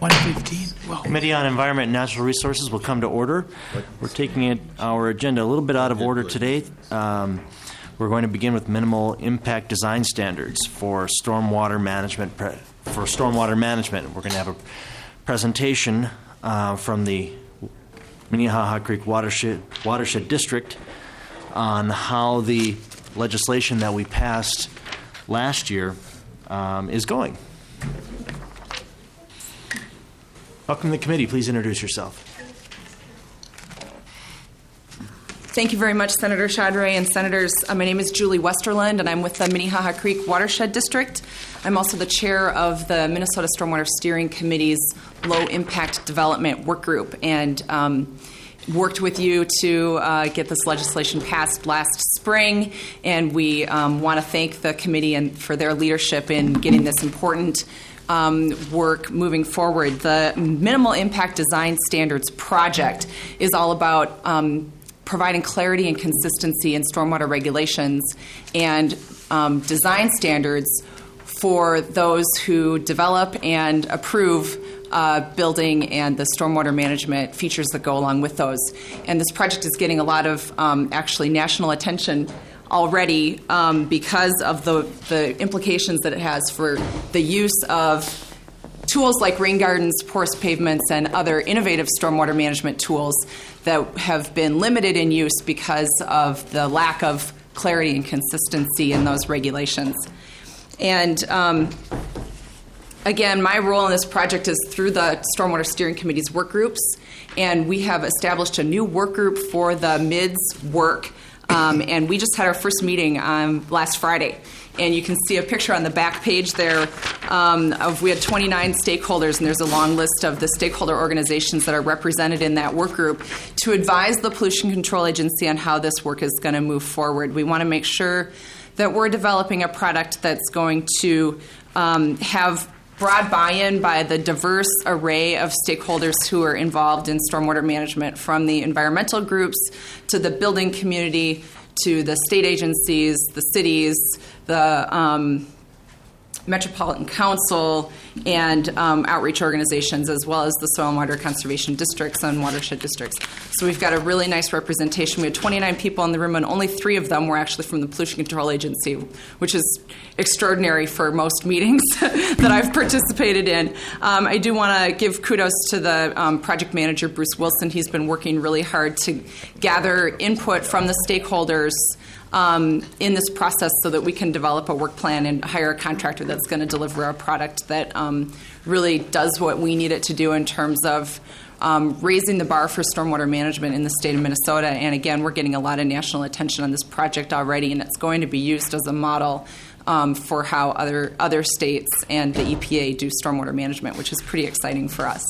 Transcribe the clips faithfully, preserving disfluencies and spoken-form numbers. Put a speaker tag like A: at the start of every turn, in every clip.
A: one fifteen. Well,
B: Committee on Environment and Natural Resources will come to order. We're taking it, our agenda a little bit out of order today. Um, we're going to begin with minimal impact design standards for stormwater management. Pre- for stormwater management, we're going to have a presentation uh, from the Minnehaha Creek Watershed, Watershed District on how the legislation that we passed last year um, is going. Welcome to the committee. Please introduce yourself.
C: Thank you very much, Senator Chaudhary and Senators. Uh, my name is Julie Westerland, and I'm with the Minnehaha Creek Watershed District. I'm also the chair of the Minnesota Stormwater Steering Committee's Low Impact Development Work Group, and um, worked with you to uh, get this legislation passed last spring. And we um, want to thank the committee and for their leadership in getting this important Um, work moving forward. The Minimal Impact Design Standards project is all about um, providing clarity and consistency in stormwater regulations and um, design standards for those who develop and approve uh, building and the stormwater management features that go along with those. And this project is getting a lot of um, actually national attention already um, because of the, the implications that it has for the use of tools like rain gardens, porous pavements, and other innovative stormwater management tools that have been limited in use because of the lack of clarity and consistency in those regulations. And um, again, my role in this project is through the Stormwater Steering Committee's work groups, and we have established a new work group for the M I D S work. Um, and we just had our first meeting um, last Friday. And you can see a picture on the back page there um, of we had twenty-nine stakeholders, and there's a long list of the stakeholder organizations that are represented in that work group to advise the Pollution Control Agency on how this work is going to move forward. We want to make sure that we're developing a product that's going to um, have broad buy-in by the diverse array of stakeholders who are involved in stormwater management, from the environmental groups to the building community to the state agencies, the cities, the um, Metropolitan Council, and um, outreach organizations, as well as the soil and water conservation districts and watershed districts. So we've got a really nice representation. We had twenty-nine people in the room, and only three of them were actually from the Pollution Control Agency, which is extraordinary for most meetings that I've participated in. Um, I do want to give kudos to the um, project manager, Bruce Wilson. He's been working really hard to gather input from the stakeholders Um, in this process so that we can develop a work plan and hire a contractor that's going to deliver a product that um, really does what we need it to do in terms of um, raising the bar for stormwater management in the state of Minnesota. And again, we're getting a lot of national attention on this project already, and it's going to be used as a model um, for how other, other states and the E P A do stormwater management, which is pretty exciting for us.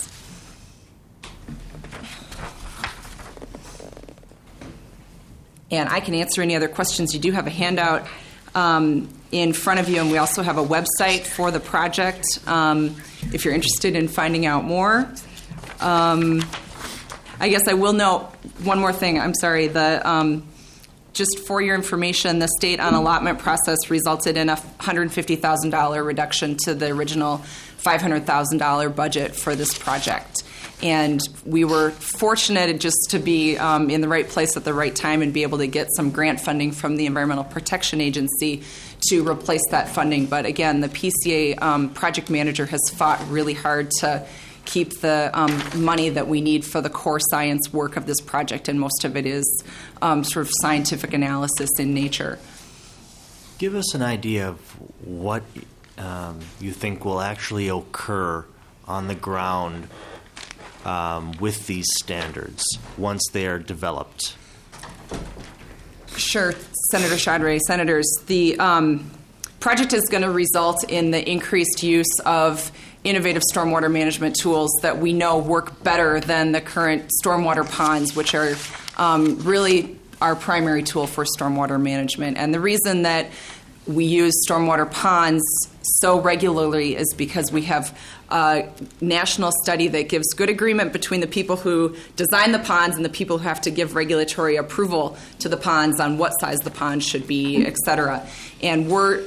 C: And I can answer any other questions. You do have a handout um, in front of you, and we also have a website for the project um, if you're interested in finding out more. Um, I guess I will note one more thing. I'm sorry. The um, just for your information, the state on allotment process resulted in a one hundred fifty thousand dollars reduction to the original five hundred thousand dollars budget for this project. And we were fortunate just to be um, in the right place at the right time and be able to get some grant funding from the Environmental Protection Agency to replace that funding. But again, the P C A um, project manager has fought really hard to keep the um, money that we need for the core science work of this project, and most of it is um, sort of scientific analysis in nature.
B: Give us an idea of what um, you think will actually occur on the ground Um, with these standards once they are developed.
C: Sure, Senator Chaudhary. Senators, the um, project is going to result in the increased use of innovative stormwater management tools that we know work better than the current stormwater ponds, which are um, really our primary tool for stormwater management. And the reason that we use stormwater ponds so regularly is because we have a national study that gives good agreement between the people who design the ponds and the people who have to give regulatory approval to the ponds on what size the pond should be, et cetera. And we're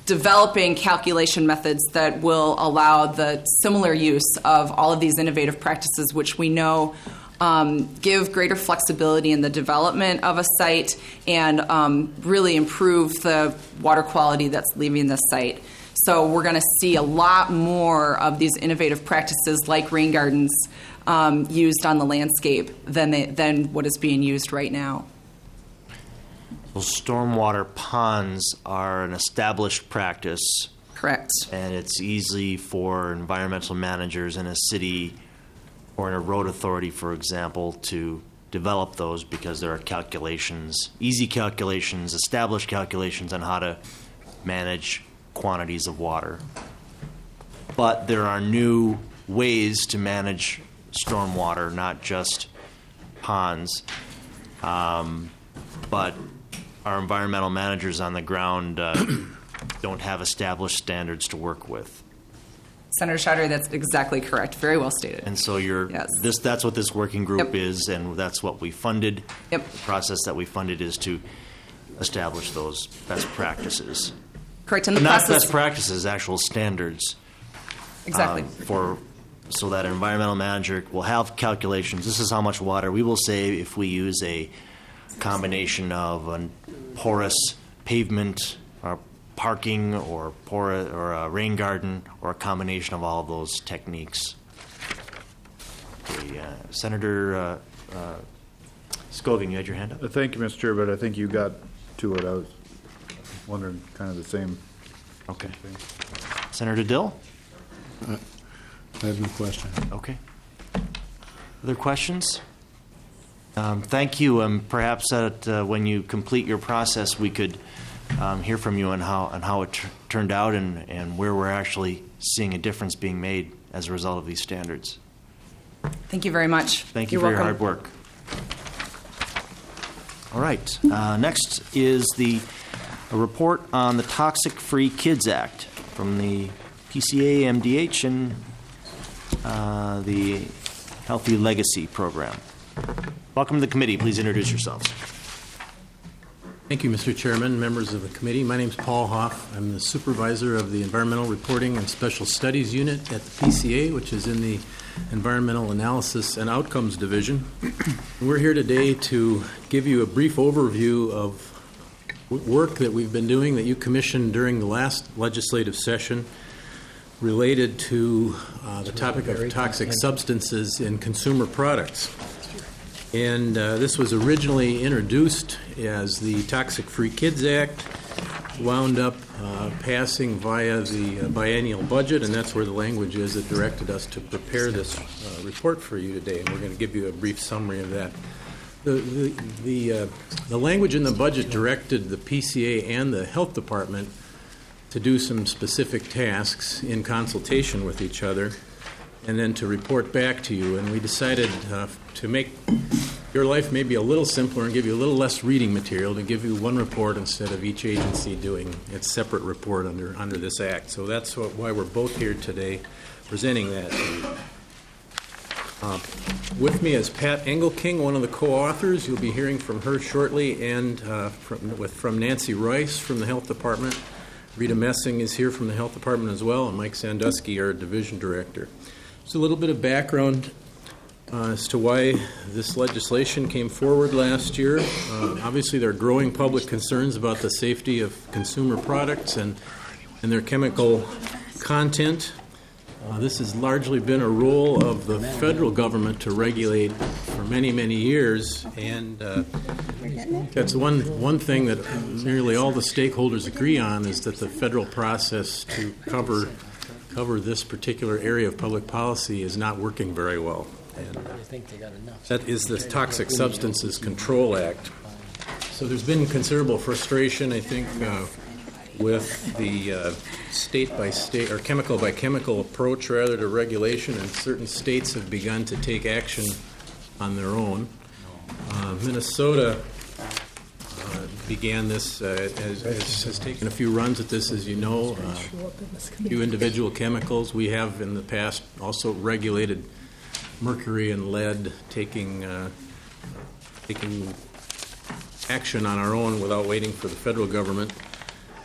C: developing calculation methods that will allow the similar use of all of these innovative practices, which we know um, give greater flexibility in the development of a site and um, really improve the water quality that's leaving the site. So we're going to see a lot more of these innovative practices like rain gardens um, used on the landscape than, they, than what is being used right now.
B: Well, stormwater ponds are an established practice.
C: Correct.
B: And it's easy for environmental managers in a city or in a road authority, for example, to develop those because there are calculations, easy calculations, established calculations on how to manage quantities of water. But there are new ways to manage stormwater, not just ponds. Um, but our environmental managers on the ground uh, don't have established standards to work with.
C: Senator Chaudhary, that's exactly correct. Very well stated.
B: And so you're
C: yes.
B: this that's what this working group
C: Yep.
B: is, and that's what we funded.
C: Yep.
B: The process that we funded is to establish those best practices.
C: Correct. And the
B: Not
C: process,
B: best practices, actual standards.
C: exactly.
B: um, for so that an environmental manager will have calculations. This is how much water we will save if we use a combination of a porous pavement or parking or porous or a rain garden or a combination of all of those techniques. Okay, uh, Senator uh, uh, Scogin, you had your hand up.
A: Uh, Thank you, Mister Chair, but I think you got to it. I was wondering kind of the same.
B: Okay. Senator Dill?
D: I have no question.
B: Okay. Other questions? Um, thank you. Um, perhaps that uh, when you complete your process, we could um, hear from you on how on how it t- turned out and, and where we're actually seeing a difference being made as a result of these standards.
C: Thank you very much.
B: Thank you
C: You're
B: for your
C: welcome.
B: hard work. All right. Uh, next is the a report on the Toxic Free Kids Act from the P C A, M D H, and uh, the Healthy Legacy Program. Welcome to the committee. Please introduce yourselves.
E: Thank you, Mister Chairman, members of the committee. My name is Paul Hoff. I'm the supervisor of the Environmental Reporting and Special Studies Unit at the P C A, which is in the Environmental Analysis and Outcomes Division. We're here today to give you a brief overview of work that we've been doing that you commissioned during the last legislative session related to uh, the topic of toxic substances in consumer products. And uh, this was originally introduced as the Toxic Free Kids Act, wound up uh, passing via the uh, biennial budget, and that's where the language is that directed us to prepare this uh, report for you today, and we're going to give you a brief summary of that. The, the, the, uh, the language in the budget directed the P C A and the Health Department to do some specific tasks in consultation with each other, and then to report back to you. And we decided uh, to make your life maybe a little simpler and give you a little less reading material, to give you one report instead of each agency doing its separate report under under this act. So that's what, why we're both here today presenting that to you. Uh, with me is Pat Engelking, one of the co-authors. You'll be hearing from her shortly, and uh, from, with, from Nancy Rice from the Health Department. Rita Messing is here from the Health Department as well, and Mike Sandusky, our division director. Just a little bit of background uh, as to why this legislation came forward last year. Uh, obviously, there are growing public concerns about the safety of consumer products and, and their chemical content. Uh, this has largely been a role of the federal government to regulate for many, many years, and uh, that's one one thing that nearly all the stakeholders agree on, is that the federal process to cover cover this particular area of public policy is not working very well. And that is the Toxic Substances Control Act. So there's been considerable frustration, I think, uh, with the uh, state by state or chemical by chemical approach rather to regulation, and certain states have begun to take action on their own. Uh, Minnesota uh, began this, uh, has, has, has taken a few runs at this, as you know, uh, a few individual chemicals. We have in the past also regulated mercury and lead, taking uh, taking action on our own without waiting for the federal government.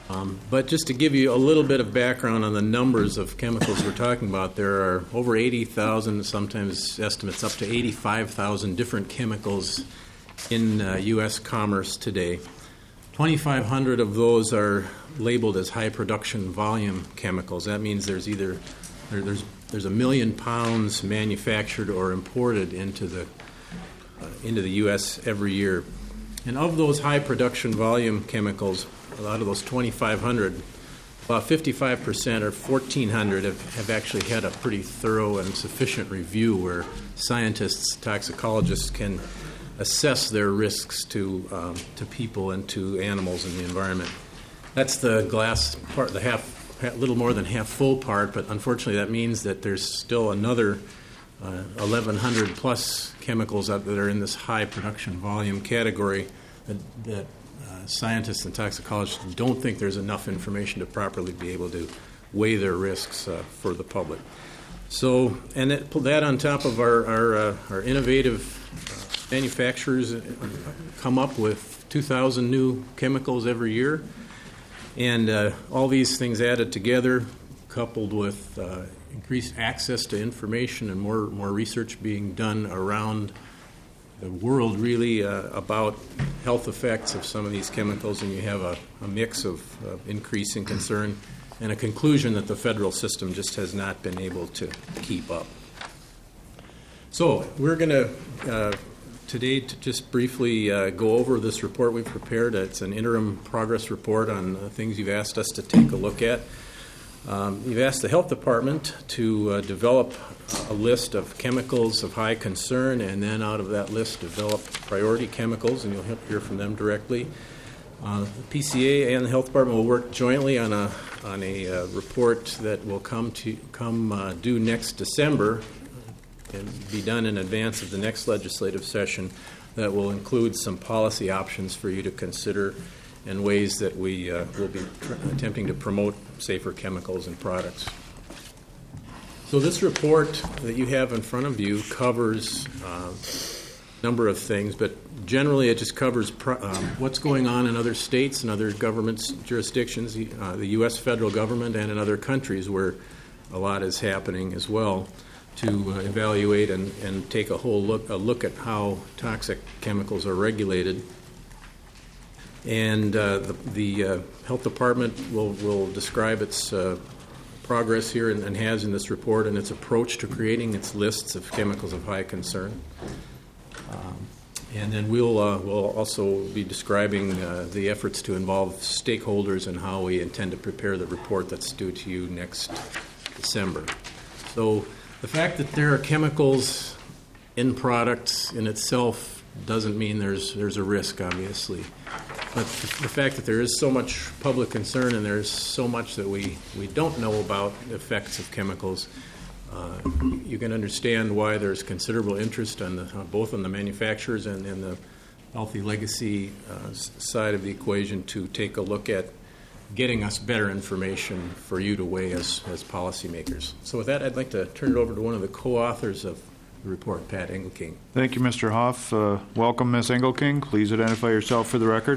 E: Um, but just to give you a little bit of background on the numbers of chemicals we're talking about, there are over eighty thousand, sometimes estimates up to eighty-five thousand different chemicals in uh, U S commerce today. twenty-five hundred of those are labeled as high production volume chemicals. That means there's either there, there's there's a million pounds manufactured or imported into the uh, into the U S every year. And of those high production volume chemicals, a lot of those twenty-five hundred, about fifty-five percent or fourteen hundred have, have actually had a pretty thorough and sufficient review where scientists, toxicologists can assess their risks to um, to people and to animals in the environment. That's the glass part, the half, a little more than half full part, but unfortunately that means that there's still another uh, eleven hundred plus chemicals out that are in this high production volume category that, that uh, scientists and toxicologists don't think there's enough information to properly be able to weigh their risks uh, for the public. So, and it, that on top of our, our, uh, our innovative uh, manufacturers come up with two thousand new chemicals every year. And uh, all these things added together, coupled with uh, increased access to information and more, more research being done around the world, really, uh, about health effects of some of these chemicals, and you have a, a mix of uh, increasing concern and a conclusion that the federal system just has not been able to keep up. So we're going to uh, today to just briefly uh, go over this report we've prepared. It's an interim progress report on uh, things you've asked us to take a look at. Um, you've asked the Health Department to uh, develop a list of chemicals of high concern, and then out of that list develop priority chemicals, and you'll hear from them directly. Uh, the P C A and the Health Department will work jointly on a on a uh, report that will come to come uh, due next December and be done in advance of the next legislative session. That will include some policy options for you to consider and ways that we uh, will be tr- attempting to promote safer chemicals and products. So this report that you have in front of you covers uh, a number of things, but generally it just covers pro- um, what's going on in other states and other governments' jurisdictions, uh, the U S federal government, and in other countries where a lot is happening as well, to uh, evaluate and, and take a whole look a look at how toxic chemicals are regulated. And uh, the, the uh, Health Department will, will describe its uh, progress here and, and has in this report and its approach to creating its lists of chemicals of high concern. Um, and then we'll, uh, we'll also be describing uh, the efforts to involve stakeholders and how we intend to prepare the report that's due to you next December. So the fact that there are chemicals in products in itself doesn't mean there's there's a risk, obviously. But the fact that there is so much public concern and there's so much that we, we don't know about the effects of chemicals, uh, you can understand why there's considerable interest on the, uh, both on the manufacturers and, and the healthy legacy uh, side of the equation to take a look at getting us better information for you to weigh as, as policymakers. So with that, I'd like to turn it over to one of the co-authors of the report, Pat Engelking.
A: Thank you, Mister Hoff. Uh, welcome, Miz Engelking. Please identify yourself for the record.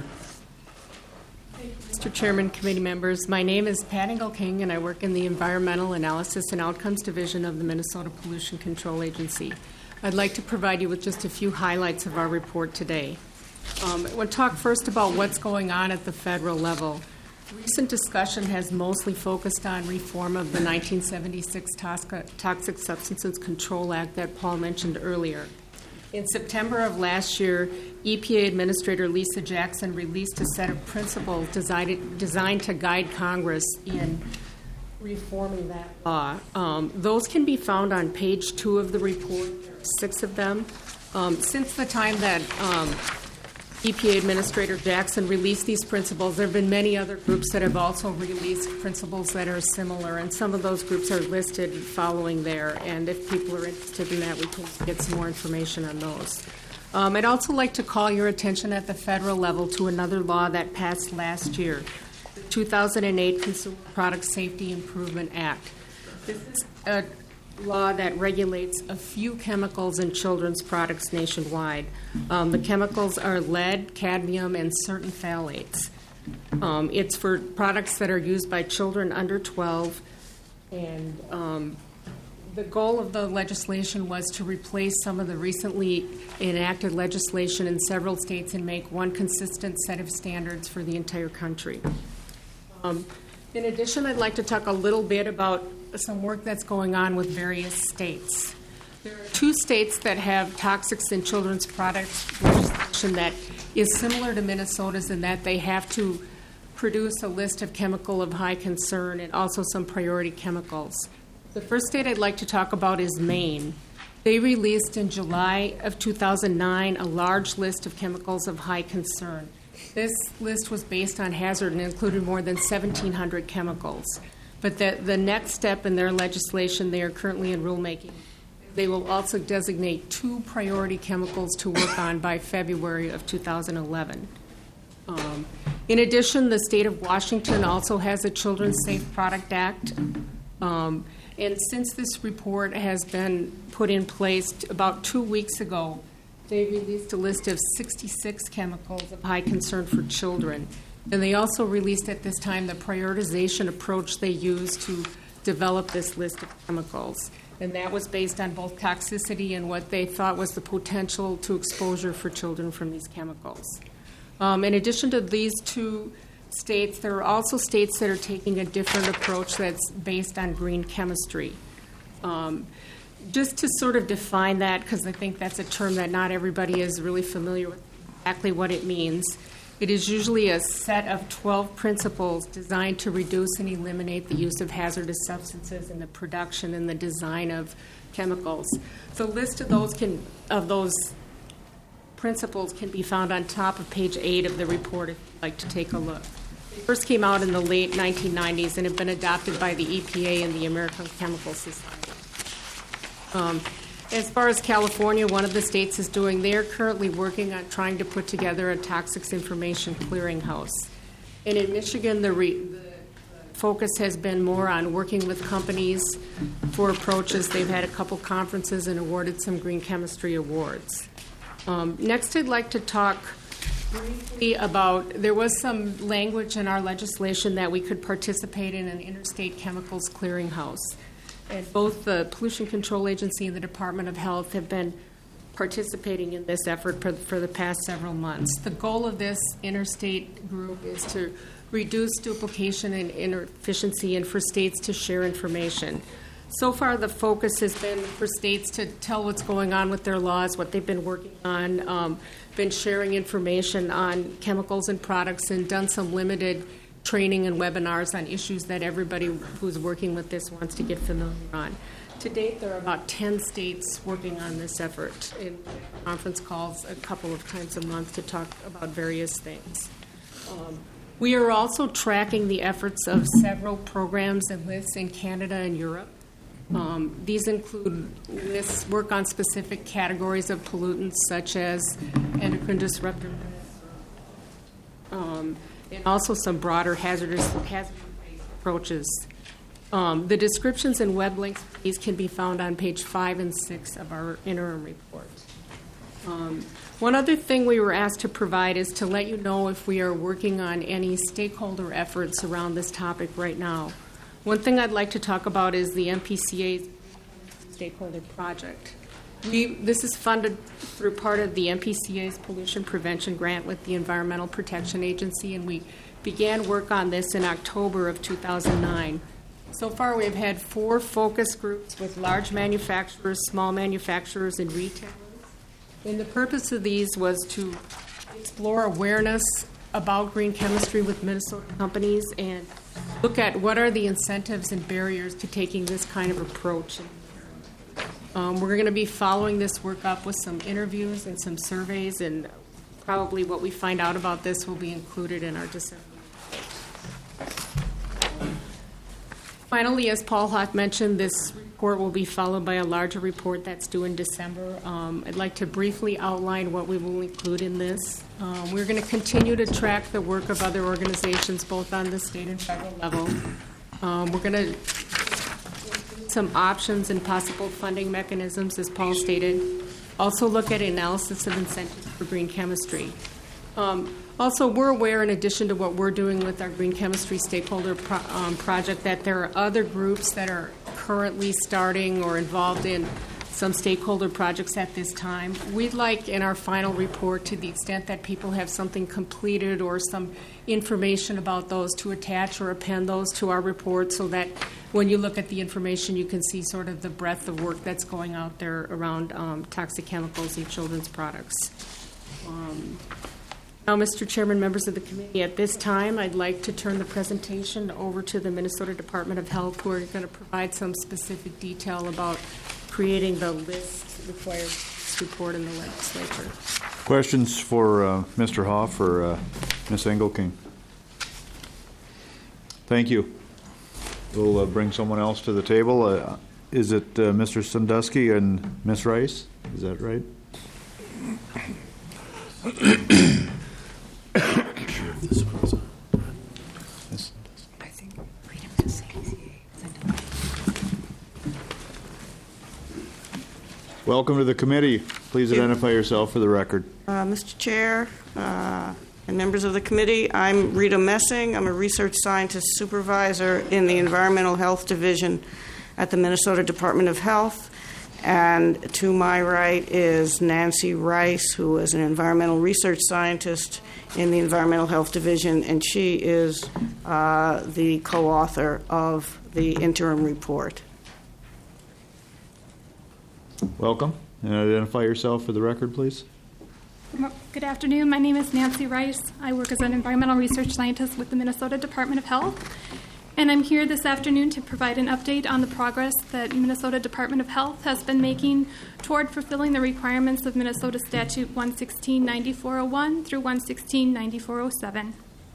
F: Mister Chairman, committee members, my name is Pat Engelking, and I work in the Environmental Analysis and Outcomes Division of the Minnesota Pollution Control Agency. I'd like to provide you with just a few highlights of our report today. Um, I want to talk first about what's going on at the federal level. Recent discussion has mostly focused on reform of the nineteen seventy-six Toxic Substances Control Act that Paul mentioned earlier. In September of last year, E P A Administrator Lisa Jackson released a set of principles designed, designed to guide Congress in reforming that law. Um, those can be found on page two of the report, six of them. Um, since the time that um, E P A Administrator Jackson released these principles, there have been many other groups that have also released principles that are similar, and some of those groups are listed following there. And if people are interested in that, we can get some more information on those. Um, I'd also like to call your attention at the federal level to another law that passed last year, the two thousand eight Consumer Product Safety Improvement Act. This is a law that regulates a few chemicals in children's products nationwide. Um, the chemicals are lead, cadmium, and certain phthalates. Um, it's for products that are used by children under twelve, and um, the goal of the legislation was to replace some of the recently enacted legislation in several states and make one consistent set of standards for the entire country. Um, in addition, I'd like to talk a little bit about some work that's going on with various states. There are two states that have toxics in children's products legislation that is similar to Minnesota's in that they have to produce a list of chemical of high concern and also some priority chemicals. The first state I'd like to talk about is Maine. They released in July of two thousand nine a large list of chemicals of high concern. This list was based on hazard and included more than seventeen hundred chemicals. But the, the next step in their legislation, they are currently in rulemaking. They will also designate two priority chemicals to work on by February of two thousand eleven. Um, in addition, the state of Washington also has a Children's Safe Product Act. Um, and since this report has been put in place t- about two weeks ago, they released a list of sixty-six chemicals of high concern for children. And they also released at this time the prioritization approach they used to develop this list of chemicals. And that was based on both toxicity and what they thought was the potential to exposure for children from these chemicals. Um, in addition to these two states, there are also states that are taking a different approach that's based on green chemistry. Um, just to sort of define that, because I think that's a term that not everybody is really familiar with exactly what it means. It is usually a set of twelve principles designed to reduce and eliminate the use of hazardous substances in the production and the design of chemicals. The list of those can of those principles can be found on top of page eight of the report if you'd like to take a look. They first came out in the late nineteen nineties and have been adopted by the E P A and the American Chemical Society. Um, As far as California, one of the states is doing, they are currently working on trying to put together a toxics information clearinghouse. And in Michigan, the, re, the focus has been more on working with companies for approaches. They've had a couple conferences and awarded some green chemistry awards. Um, next, I'd like to talk briefly about, there was some language in our legislation that we could participate in an interstate chemicals clearinghouse. And both the Pollution Control Agency and the Department of Health have been participating in this effort for, for the past several months. The goal of this interstate group is to reduce duplication and inefficiency and for states to share information. So far, the focus has been for states to tell what's going on with their laws, what they've been working on, um, been sharing information on chemicals and products, and done some limited training and webinars on issues that everybody who's working with this wants to get familiar on. To date, there are about ten states working on this effort in conference calls a couple of times a month to talk about various things. Um, we are also tracking the efforts of several programs and lists in Canada and Europe. Um, these include lists work on specific categories of pollutants such as endocrine disruptors, um, and also some broader hazardous hazardous approaches. Um, the descriptions and web links for these can be found on page five and six of our interim report. Um, one other thing we were asked to provide is to let you know if we are working on any stakeholder efforts around this topic right now. One thing I'd like to talk about is the M P C A's stakeholder project. We, this is funded through part of the M P C A's pollution prevention grant with the Environmental Protection Agency, and we began work on this in October of two thousand nine. So far, we've had four focus groups with large manufacturers, small manufacturers, and retailers. And the purpose of these was to explore awareness about green chemistry with Minnesota companies and look at what are the incentives and barriers to taking this kind of approach. Um, we're going to be following this work up with some interviews and some surveys, and probably what we find out about this will be included in our December. Finally, as Paul Hoff mentioned, this report will be followed by a larger report that's due in December. Um, I'd like to briefly outline what we will include in this. Um, we're going to continue to track the work of other organizations, both on the state and federal level. Um, we're going to include some options and possible funding mechanisms, as Paul stated. Also look at analysis of incentives for green chemistry. Um, Also, we're aware, in addition to what we're doing with our green chemistry stakeholder pro- um, project, that there are other groups that are currently starting or involved in some stakeholder projects at this time. We'd like, in our final report, to the extent that people have something completed or some information about those, to attach or append those to our report so that when you look at the information, you can see sort of the breadth of work that's going out there around um, toxic chemicals in children's products. Um, Now, Mister Chairman, members of the committee, at this time, I'd like to turn the presentation over to the Minnesota Department of Health, who are going to provide some specific detail about creating the list required report in the legislature.
A: Questions for uh, Mister Hoff or uh, Miz Engelking? Thank you. We'll uh, bring someone else to the table. Uh, is it uh, Mister Sandusky and Miz Rice? Is that right? Welcome to the committee. Please identify yourself for the record.
G: Uh, Mister Chair uh, and members of the committee, I'm Rita Messing. I'm a research scientist supervisor in the Environmental Health Division at the Minnesota Department of Health. And to my right is Nancy Rice, who is an environmental research scientist in the Environmental Health Division, and she is uh, the co-author of the interim report.
A: Welcome. And identify yourself for the record, please.
H: Good afternoon. My name is Nancy Rice. I work as an environmental research scientist with the Minnesota Department of Health. And I'm here this afternoon to provide an update on the progress that Minnesota Department of Health has been making toward fulfilling the requirements of Minnesota Statute one sixteen ninety-four oh one through one sixteen ninety-four oh seven.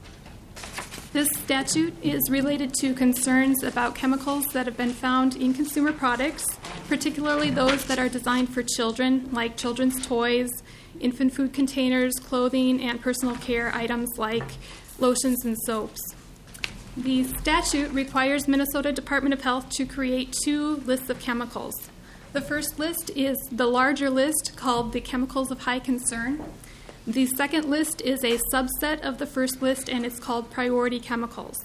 H: This statute is related to concerns about chemicals that have been found in consumer products, particularly those that are designed for children, like children's toys, infant food containers, clothing, and personal care items like lotions and soaps. The statute requires Minnesota Department of Health to create two lists of chemicals. The first list is the larger list called the chemicals of high concern. The second list is a subset of the first list, and it's called priority chemicals.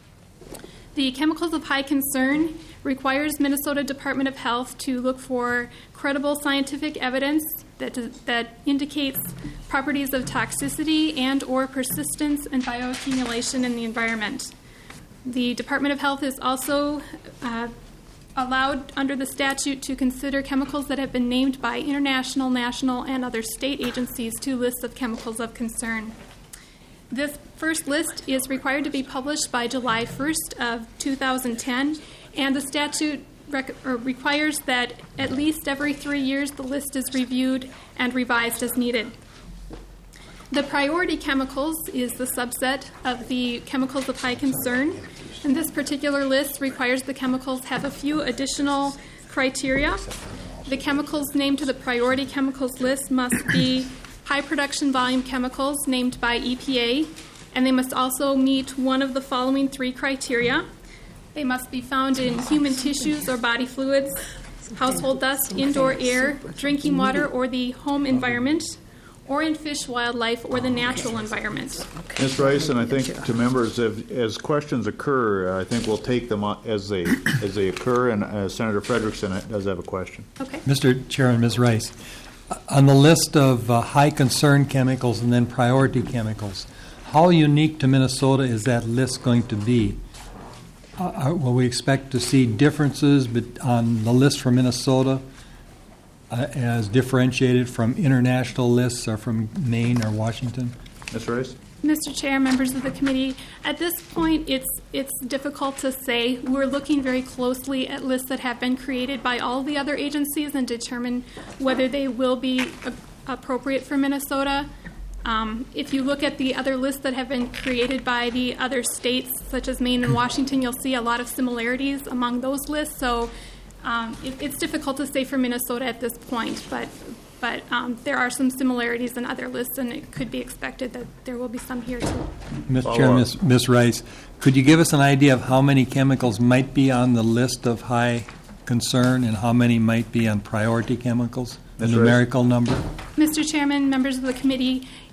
H: The chemicals of high concern requires Minnesota Department of Health to look for credible scientific evidence that, that indicates properties of toxicity and or persistence and bioaccumulation in the environment. The Department of Health is also uh, allowed under the statute to consider chemicals that have been named by international, national, and other state agencies to lists of chemicals of concern. This first list is required to be published by July first of two thousand ten, and the statute rec- or requires that at least every three years the list is reviewed and revised as needed. The priority chemicals is the subset of the chemicals of high concern, and this particular list requires the chemicals have a few additional criteria. The chemicals named to the priority chemicals list must be high production volume chemicals named by E P A, and they must also meet one of the following three criteria. They must be found in human tissues or body fluids, household dust, indoor air, drinking water, or the home environment, or in fish, wildlife, or the natural environment.
A: Miz Rice, and I think to members, if, as questions occur, uh, I think we'll take them as they as they occur, and uh, Senator Frederickson does have a question.
H: Okay.
I: Mister Chairman, Miz Rice, on the list of uh, high concern chemicals and then priority chemicals, how unique to Minnesota is that list going to be? Uh, will we expect to see differences on the list for Minnesota uh, as differentiated from international lists or from Maine or Washington?
A: Miz Rice?
H: Mister Chair, members of the committee, at this point it's it's difficult to say. We're looking very closely at lists that have been created by all the other agencies and determine whether they will be a- appropriate for Minnesota. Um, if you look at the other lists that have been created by the other states, such as Maine and Washington, you'll see a lot of similarities among those lists. So um, it, it's difficult to say for Minnesota at this point, but but um, there are some similarities in other lists, and it could be expected that there will be some here too.
I: Mister Chairman, Miz Miz Rice, could you give us an idea of how many chemicals might be on the list of high concern and how many might be on priority chemicals? The numerical number?
H: Mister Chairman, members of the committee,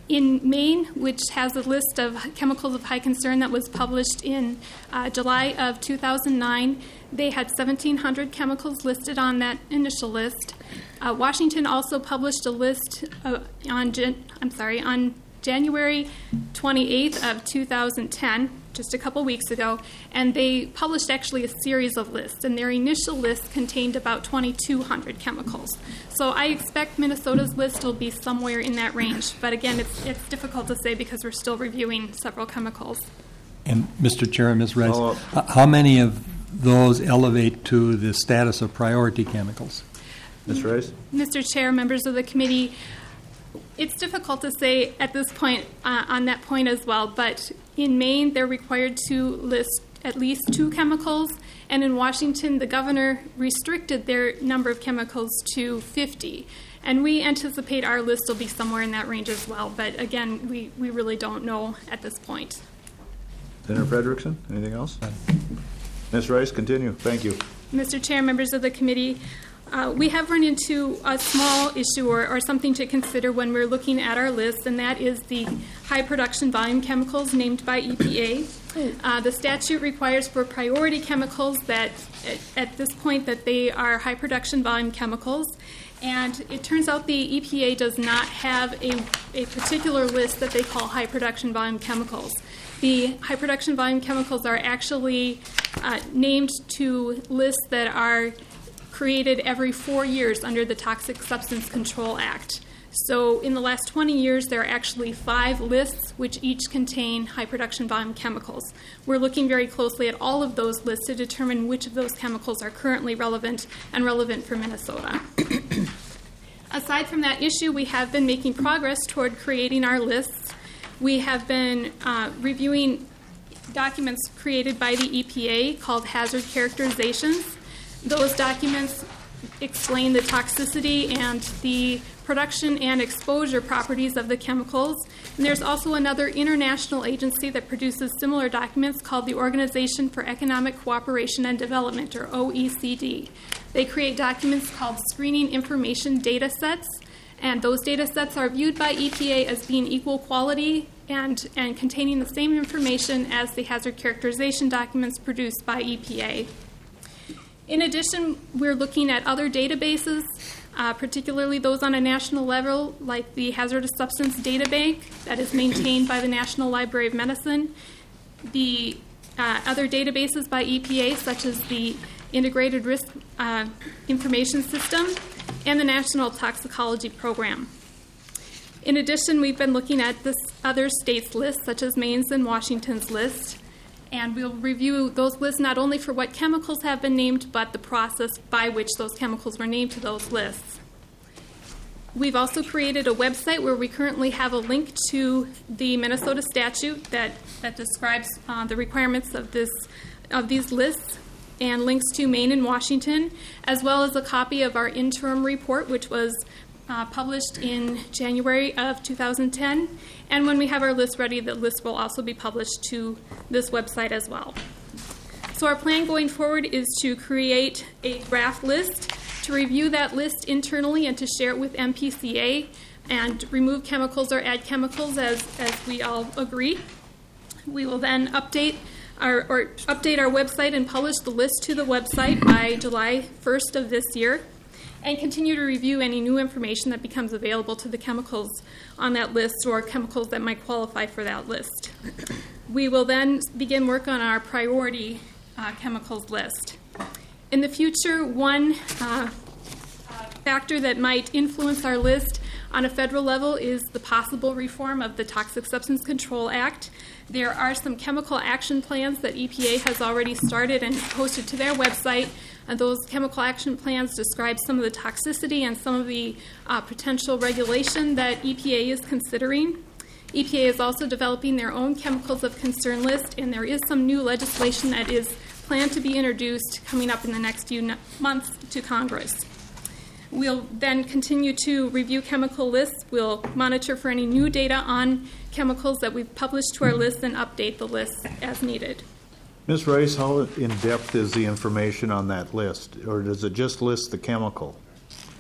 H: in Maine, which has a list of chemicals of high concern that was published in uh, July of two thousand nine, they had seventeen hundred chemicals listed on that initial list. Uh, Washington also published a list uh, on Jan- I'm sorry on January twenty-eighth of two thousand ten, just a couple weeks ago, and they published actually a series of lists, and their initial list contained about twenty-two hundred chemicals. So I expect Minnesota's list will be somewhere in that range, but again, it's, it's difficult to say because we're still reviewing several chemicals.
I: And Mister Chair and Miz Rice,
A: Follow
I: h- how many of those elevate to the status of priority chemicals?
A: Miz Rice?
H: Mister Chair, members of the committee, it's difficult to say at this point uh, on that point as well, but in Maine, they're required to list at least two chemicals, and in Washington, the governor restricted their number of chemicals to fifty. And we anticipate our list will be somewhere in that range as well, but again, we, we really don't know at this point.
A: Senator Frederickson, anything else? Miz Rice, continue. Thank you.
H: Mister Chair, members of the committee, Uh, we have run into a small issue or, or something to consider when we're looking at our list, and that is the high production volume chemicals named by E P A. Uh, the statute requires for priority chemicals that, at, at this point, that they are high production volume chemicals. And it turns out the E P A does not have a, a particular list that they call high production volume chemicals. The high production volume chemicals are actually uh, named to lists that are created every four years under the Toxic Substance Control Act. So in the last twenty years, there are actually five lists which each contain high production volume chemicals. We're looking very closely at all of those lists to determine which of those chemicals are currently relevant and relevant for Minnesota. Aside from that issue, we have been making progress toward creating our lists. We have been uh, reviewing documents created by the E P A called hazard characterizations. Those documents explain the toxicity and the production and exposure properties of the chemicals. And there's also another international agency that produces similar documents called the Organization for Economic Cooperation and Development, or O E C D. They create documents called screening information data sets, and those data sets are viewed by E P A as being equal quality and, and containing the same information as the hazard characterization documents produced by E P A. In addition, we're looking at other databases, uh, particularly those on a national level, like the Hazardous Substance Data Bank that is maintained by the National Library of Medicine, the uh, other databases by E P A, such as the Integrated Risk uh, Information System, and the National Toxicology Program. In addition, we've been looking at this other states' lists, such as Maine's and Washington's list. And we'll review those lists not only for what chemicals have been named, but the process by which those chemicals were named to those lists. We've also created a website where we currently have a link to the Minnesota statute that, that describes uh, the requirements of this of these lists, and links to Maine and Washington, as well as a copy of our interim report, which was Uh, published in January of two thousand ten. And when we have our list ready, the list will also be published to this website as well. So our plan going forward is to create a draft list, to review that list internally and to share it with M P C A, and remove chemicals or add chemicals as, as we all agree. We will then update our, or update our website and publish the list to the website by July first of this year, and continue to review any new information that becomes available to the chemicals on that list or chemicals that might qualify for that list. We will then begin work on our priority uh, chemicals list. In the future, one uh, factor that might influence our list on a federal level is the possible reform of the Toxic Substance Control Act. There are some chemical action plans that E P A has already started and posted to their website. And those chemical action plans describe some of the toxicity and some of the uh, potential regulation that E P A is considering. E P A is also developing their own chemicals of concern list, and there is some new legislation that is planned to be introduced coming up in the next few no- months to Congress. We'll then continue to review chemical lists. We'll monitor for any new data on chemicals that we've published to our list and update the list as needed.
A: Miz Rice, how in-depth is the information on that list, or does it just list the chemical?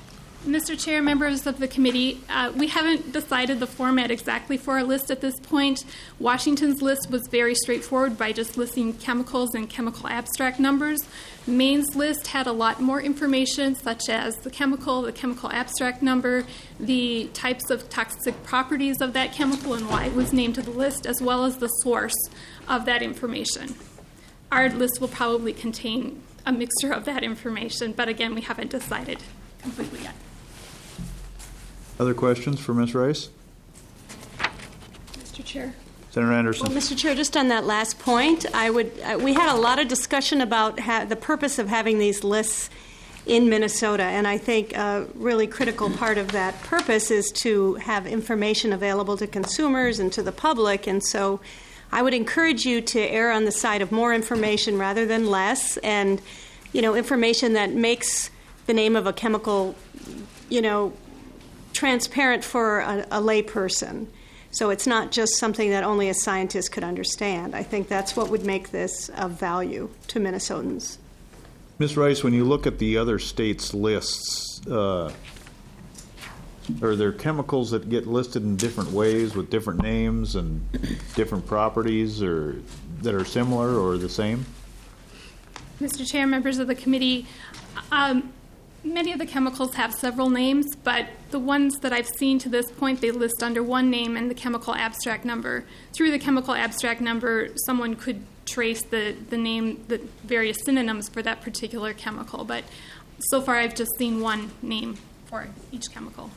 H: Mister Chair, members of the committee, uh, we haven't decided the format exactly for our list at this point. Washington's list was very straightforward by just listing chemicals and chemical abstract numbers. Maine's list had a lot more information, such as the chemical, the chemical abstract number, the types of toxic properties of that chemical and why it was named to the list, as well as the source of that information. Our list will probably contain a mixture of that information, but again, we haven't decided completely yet.
A: Other questions for Miz Rice?
H: Mister Chair.
A: Senator Anderson.
J: Well, Mister Chair, just on that last point, I would. Uh, we had a lot of discussion about ha- the purpose of having these lists in Minnesota, and I think a really critical part of that purpose is to have information available to consumers and to the public, and so I would encourage you to err on the side of more information rather than less, and, you know, information that makes the name of a chemical, you know, transparent for a, a lay person. So it's not just something that only a scientist could understand. I think that's what would make this of value to Minnesotans.
A: Miz Rice, when you look at the other states' lists, uh, are there chemicals that get listed in different ways with different names and different properties, or that are similar or the same?
H: Mister Chair, members of the committee, um, many of the chemicals have several names, but the ones that I've seen to this point, they list under one name and the chemical abstract number. Through the chemical abstract number, someone could trace the, the name, the various synonyms for that particular chemical, but so far I've just seen one name for each chemical.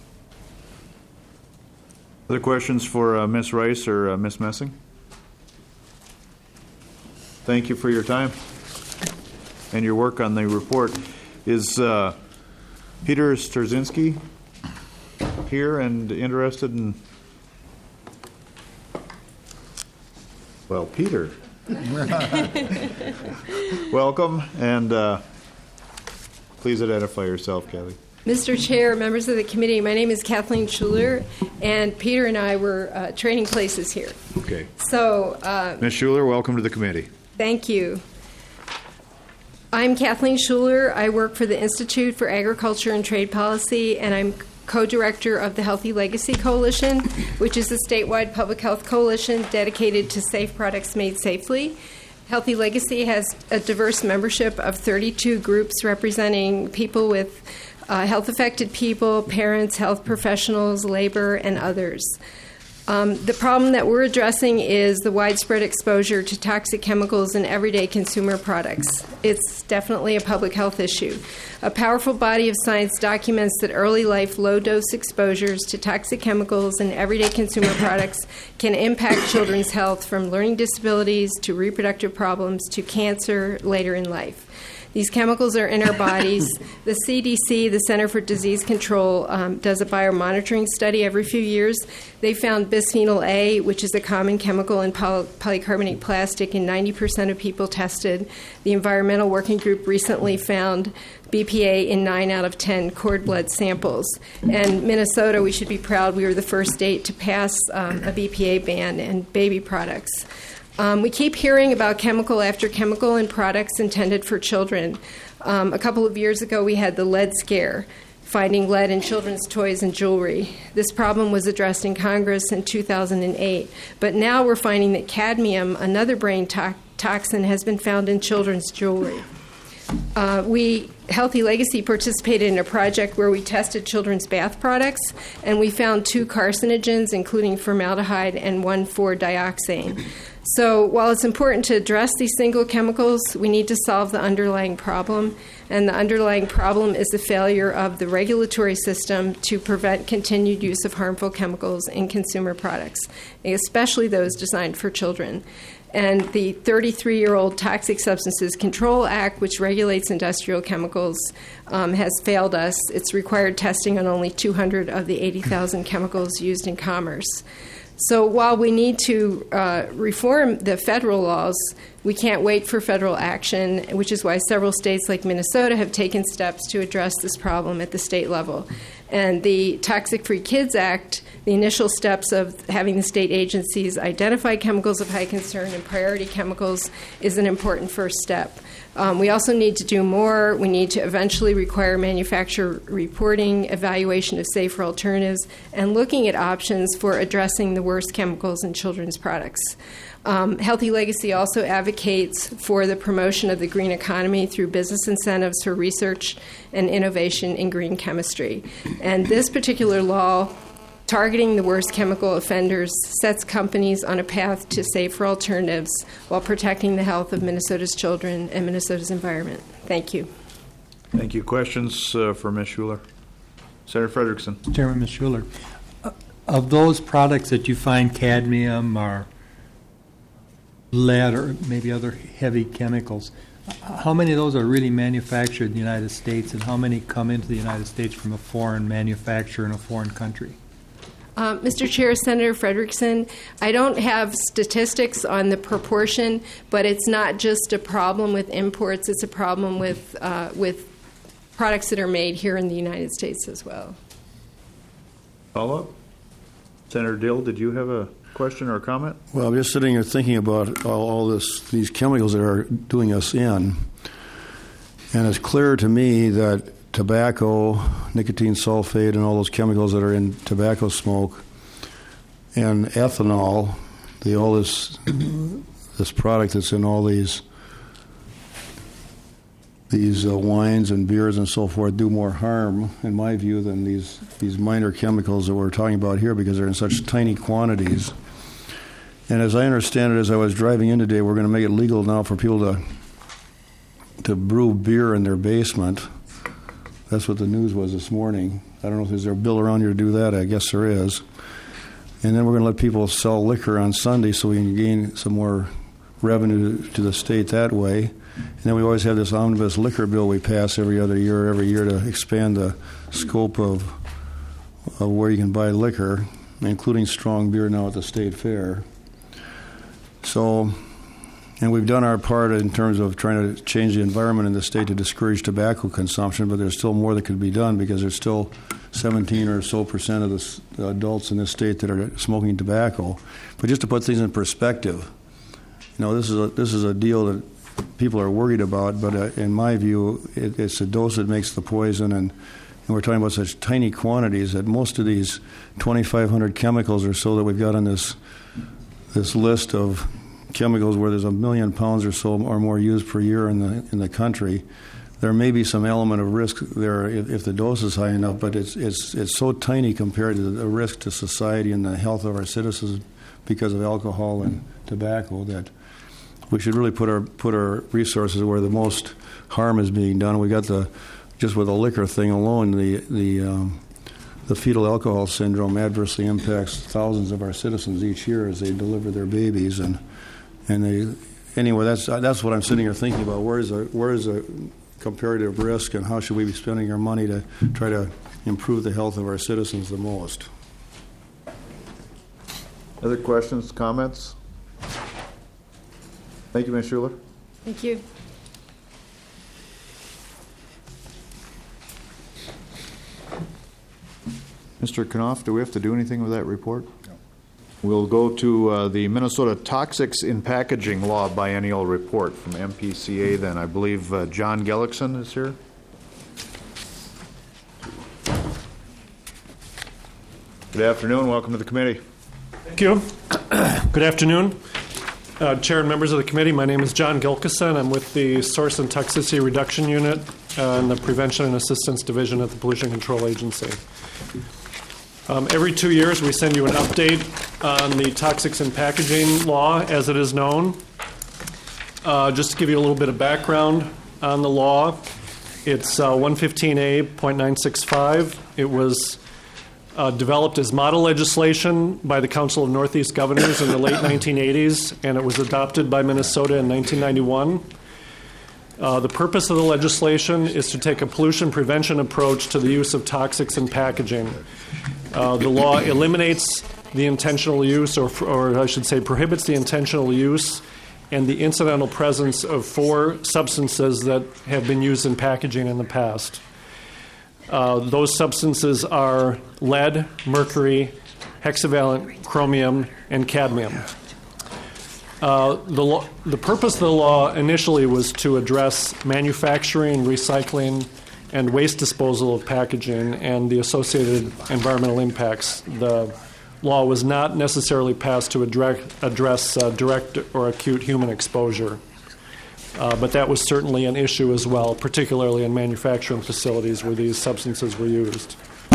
A: Other questions for uh, Miz Rice or uh, Miz Messing? Thank you for your time and your work on the report. Is uh, Peter Starzinski here and interested in? Well, Peter. Welcome, and uh, please identify yourself, Kathy.
K: Mister Chair, members of the committee, my name is Kathleen Schuler, and Peter and I were uh, trading places here.
A: Okay.
K: So, uh,
A: Miz Schuler, welcome to the committee.
K: Thank you. I'm Kathleen Schuler. I work for the Institute for Agriculture and Trade Policy, and I'm co-director of the Healthy Legacy Coalition, which is a statewide public health coalition dedicated to safe products made safely. Healthy Legacy has a diverse membership of thirty-two groups representing people with uh, health-affected people, parents, health professionals, labor, and others. Um, the problem that we're addressing is the widespread exposure to toxic chemicals in everyday consumer products. It's definitely a public health issue. A powerful body of science documents that early life low-dose exposures to toxic chemicals in everyday consumer products can impact children's health, from learning disabilities to reproductive problems to cancer later in life. These chemicals are in our bodies. The C D C, the Center for Disease Control, um, does a biomonitoring study every few years. They found bisphenol A, which is a common chemical in poly- polycarbonate plastic, in ninety percent of people tested. The Environmental Working Group recently found B P A in nine out of ten cord blood samples. And Minnesota, we should be proud, we were the first state to pass um, a B P A ban in baby products. Um, we keep hearing about chemical after chemical in products intended for children. Um, a couple of years ago, we had the lead scare, finding lead in children's toys and jewelry. This problem was addressed in Congress in two thousand eight. But now we're finding that cadmium, another brain to- toxin, has been found in children's jewelry. Uh, we, Healthy Legacy, participated in a project where we tested children's bath products, and we found two carcinogens, including formaldehyde and one four dioxane. So while it's important to address these single chemicals, we need to solve the underlying problem, and the underlying problem is the failure of the regulatory system to prevent continued use of harmful chemicals in consumer products, especially those designed for children. And the thirty-three-year-old Toxic Substances Control Act, which regulates industrial chemicals, um, has failed us. It's required testing on only two hundred of the eighty thousand chemicals used in commerce. So while we need to uh, reform the federal laws, we can't wait for federal action, which is why several states like Minnesota have taken steps to address this problem at the state level. And the Toxic Free Kids Act, the initial steps of having the state agencies identify chemicals of high concern and priority chemicals, is an important first step. Um, we also need to do more. We need to eventually require manufacturer reporting, evaluation of safer alternatives, and looking at options for addressing the worst chemicals in children's products. Um, Healthy Legacy also advocates for the promotion of the green economy through business incentives for research and innovation in green chemistry. And this particular law, targeting the worst chemical offenders, sets companies on a path to safer alternatives while protecting the health of Minnesota's children and Minnesota's environment. Thank you.
A: Thank you. Questions uh, for Miz Schuler? Senator Frederickson.
I: Chairman, Miz Schuler, uh, of those products that you find cadmium or lead or maybe other heavy chemicals, how many of those are really manufactured in the United States, and how many come into the United States from a foreign manufacturer in a foreign country?
K: Uh, Mister Chair, Senator Frederickson, I don't have statistics on the proportion, but it's not just a problem with imports, it's a problem with, uh, with products that are made here in the United States as well.
A: Follow-up? Senator Dill, did you have a question or a comment?
D: Well, I'm just sitting here thinking about all, all this, these chemicals that are doing us in, and it's clear to me that tobacco, nicotine sulfate, and all those chemicals that are in tobacco smoke, and ethanol, the all this this product that's in all these these uh, wines and beers and so forth, do more harm, in my view, than these these minor chemicals that we're talking about here, because they're in such tiny quantities. And as I understand it, as I was driving in today, we're going to make it legal now for people to to brew beer in their basement. That's what the news was this morning. I don't know if there's a bill around here to do that. I guess there is. And then we're going to let people sell liquor on Sunday so we can gain some more revenue to the state that way. And then we always have this omnibus liquor bill we pass every other year, every year to expand the scope of, of where you can buy liquor, including strong beer now at the state fair. So, and we've done our part in terms of trying to change the environment in the state to discourage tobacco consumption, but there's still more that could be done, because there's still seventeen or so percent of the, the adults in this state that are smoking tobacco. But just to put things in perspective, you know, this is a, this is a deal that people are worried about, but uh, in my view, it, it's the dose that makes the poison, and, and we're talking about such tiny quantities that most of these twenty-five hundred chemicals or so that we've got on this this list of chemicals, where there's a million pounds or so or more used per year in the in the country, there may be some element of risk there if, if the dose is high enough, but it's it's it's so tiny compared to the risk to society and the health of our citizens because of alcohol and tobacco that we should really put our put our resources where the most harm is being done. We got the just with the liquor thing alone, the the um, the fetal alcohol syndrome adversely impacts thousands of our citizens each year as they deliver their babies, and and they anyway that's that's what I'm sitting here thinking about. Where is a where is a comparative risk, and how should we be spending our money to try to improve the health of our citizens the most?
A: Other questions, comments? Thank you, Miz Schuler.
K: Thank you.
A: Mister Knopf, do we have to do anything with that report? No. We'll go to uh, the Minnesota Toxics in Packaging Law Biennial Report from M P C A then. I believe uh, John Gellickson is here. Good afternoon. Welcome to the committee.
L: Thank you. Good afternoon. Uh, Chair and members of the committee, my name is John Gilkison. I'm with the Source and Toxicity Reduction Unit uh, in the Prevention and Assistance Division at the Pollution Control Agency. Um, every two years, we send you an update on the Toxics in Packaging Law as it is known. Uh, just to give you a little bit of background on the law, it's uh, one fifteen A point nine six five. It was uh, developed as model legislation by the Council of Northeast Governors in the late nineteen eighties, and it was adopted by Minnesota in nineteen ninety-one. Uh, the purpose of the legislation is to take a pollution prevention approach to the use of toxics in packaging. Uh, the law eliminates the intentional use, or, or I should say prohibits the intentional use and the incidental presence of four substances that have been used in packaging in the past. Uh, those substances are lead, mercury, hexavalent chromium, and cadmium. Uh, the, law, the purpose of the law initially was to address manufacturing, recycling, and waste disposal of packaging and the associated environmental impacts. The law was not necessarily passed to address, address uh, direct or acute human exposure, uh, but that was certainly an issue as well, particularly in manufacturing facilities where these substances were used.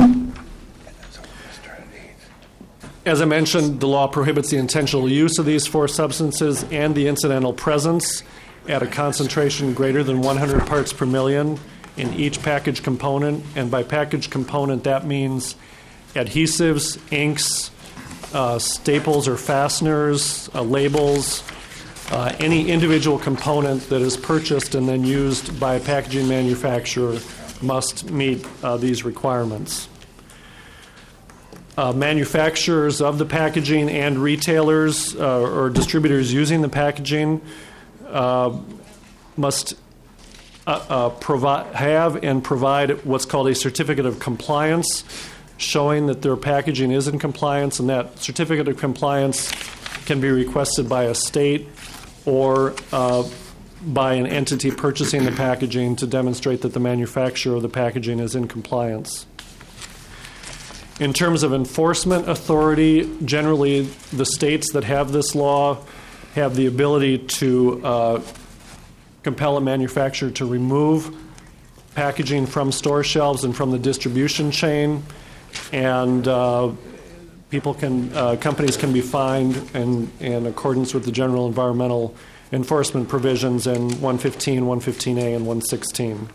L: As I mentioned, the law prohibits the intentional use of these four substances and the incidental presence at a concentration greater than one hundred parts per million in each package component. And by package component, that means adhesives, inks, uh, staples or fasteners, uh, labels, uh, any individual component that is purchased and then used by a packaging manufacturer must meet uh, these requirements. Uh, manufacturers of the packaging and retailers uh, or distributors using the packaging uh, must uh, uh, provide, have and provide what's called a certificate of compliance, showing that their packaging is in compliance, and that certificate of compliance can be requested by a state or uh, by an entity purchasing the packaging to demonstrate that the manufacturer of the packaging is in compliance. In terms of enforcement authority, generally the states that have this law have the ability to uh, compel a manufacturer to remove packaging from store shelves and from the distribution chain, and uh, people can, uh, companies can be fined in, in accordance with the general environmental enforcement provisions in one fifteen, one fifteen A, and one sixteen.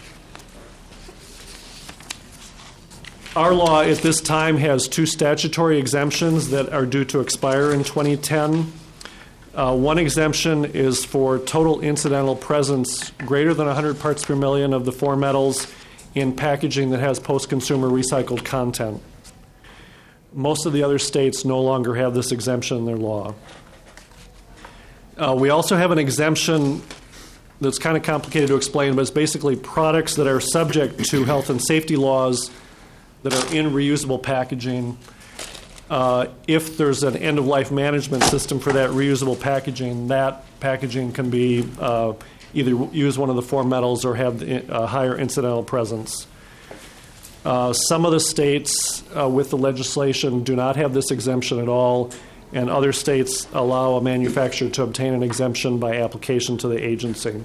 L: Our law at this time has two statutory exemptions that are due to expire in twenty ten. Uh, one exemption is for total incidental presence greater than one hundred parts per million of the four metals in packaging that has post-consumer recycled content. Most of the other states no longer have this exemption in their law. Uh, we also have an exemption that's kind of complicated to explain, but it's basically products that are subject to health and safety laws that are in reusable packaging. Uh, if there's an end-of-life management system for that reusable packaging, that packaging can be uh, either use one of the four metals or have a higher incidental presence. Uh, some of the states uh, with the legislation do not have this exemption at all, and other states allow a manufacturer to obtain an exemption by application to the agency.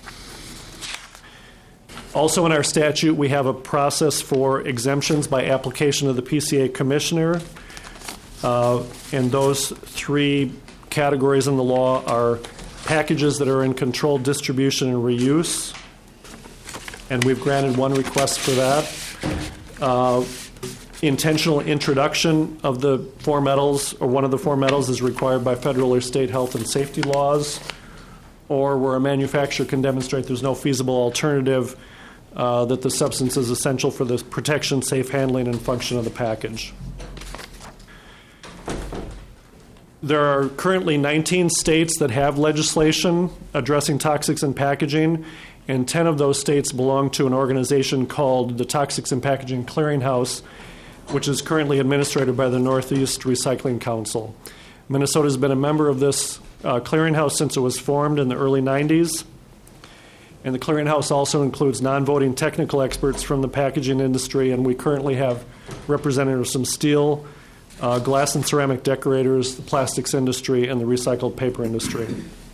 L: Also in our statute, we have a process for exemptions by application to the P C A commissioner. Uh, and those three categories in the law are packages that are in controlled distribution and reuse. And we've granted one request for that. Uh, intentional introduction of the four metals, or one of the four metals, is required by federal or state health and safety laws, or where a manufacturer can demonstrate there's no feasible alternative Uh, that the substance is essential for the protection, safe handling, and function of the package. There are currently nineteen states that have legislation addressing toxics in packaging, and ten of those states belong to an organization called the Toxics in Packaging Clearinghouse, which is currently administered by the Northeast Recycling Council. Minnesota has been a member of this uh, clearinghouse since it was formed in the early nineties. And the clearinghouse also includes non-voting technical experts from the packaging industry, and we currently have representatives from steel, uh, glass and ceramic decorators, the plastics industry, and the recycled paper industry.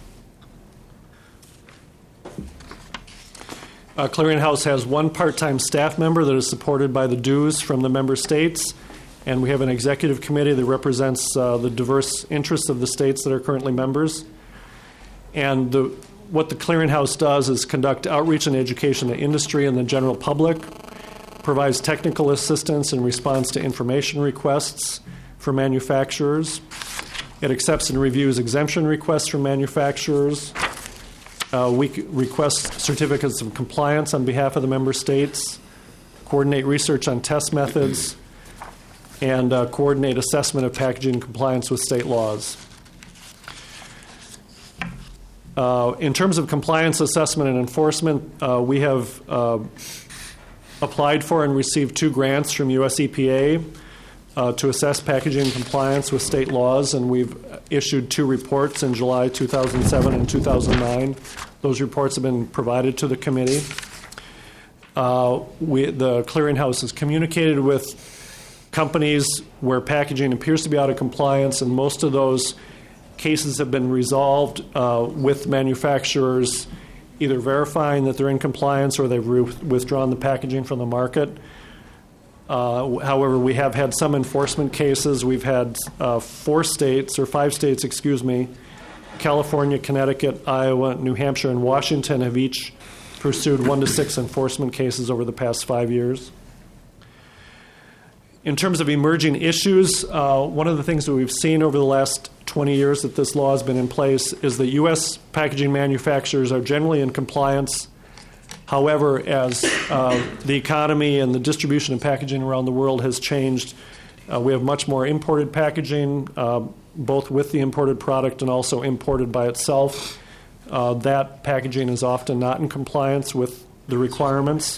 L: Uh, clearinghouse has one part-time staff member that is supported by the dues from the member states, and we have an executive committee that represents uh, the diverse interests of the states that are currently members. And the What the clearinghouse does is conduct outreach and education to industry and the general public, provides technical assistance in response to information requests for manufacturers. It accepts and reviews exemption requests from manufacturers. Uh, we request certificates of compliance on behalf of the member states, coordinate research on test methods, and uh, coordinate assessment of packaging compliance with state laws. Uh, in terms of compliance assessment and enforcement, uh, we have uh, applied for and received two grants from U S E P A uh, to assess packaging compliance with state laws, and we've issued two reports in July two thousand seven and two thousand nine. Those reports have been provided to the committee. Uh, we, the clearinghouse has communicated with companies where packaging appears to be out of compliance, and most of those cases have been resolved uh, with manufacturers either verifying that they're in compliance or they've re- withdrawn the packaging from the market. Uh, however, we have had some enforcement cases. We've had uh, four states, or five states, excuse me, California, Connecticut, Iowa, New Hampshire, and Washington have each pursued one to six enforcement cases over the past five years. In terms of emerging issues, uh, one of the things that we've seen over the last twenty years that this law has been in place is that U S packaging manufacturers are generally in compliance. However, as uh, the economy and the distribution of packaging around the world has changed, uh, we have much more imported packaging, uh, both with the imported product and also imported by itself. Uh, that packaging is often not in compliance with the requirements.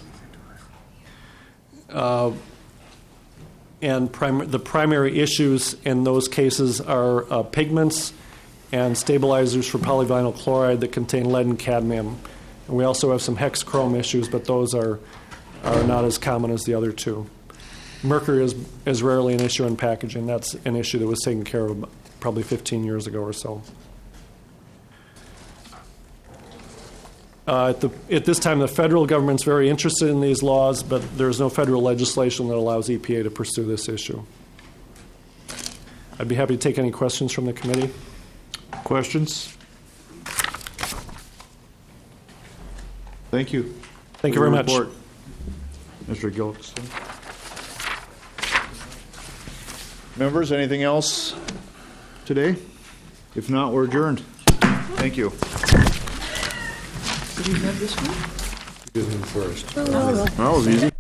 L: Uh, And prim- the primary issues in those cases are uh, pigments and stabilizers for polyvinyl chloride that contain lead and cadmium. And we also have some hex chrome issues, but those are, are not as common as the other two. Mercury is, is rarely an issue in packaging. That's an issue that was taken care of probably fifteen years ago or so. Uh, at, the, at this time, the federal government's very interested in these laws, but there's no federal legislation that allows E P A to pursue this issue. I'd be happy to take any questions from the committee.
A: Questions? Thank you.
L: Thank you very much.
A: Report. Mister Gilkison. Members, anything else today? If not, we're adjourned. Thank you.
M: Did you have this one?
A: That was easy.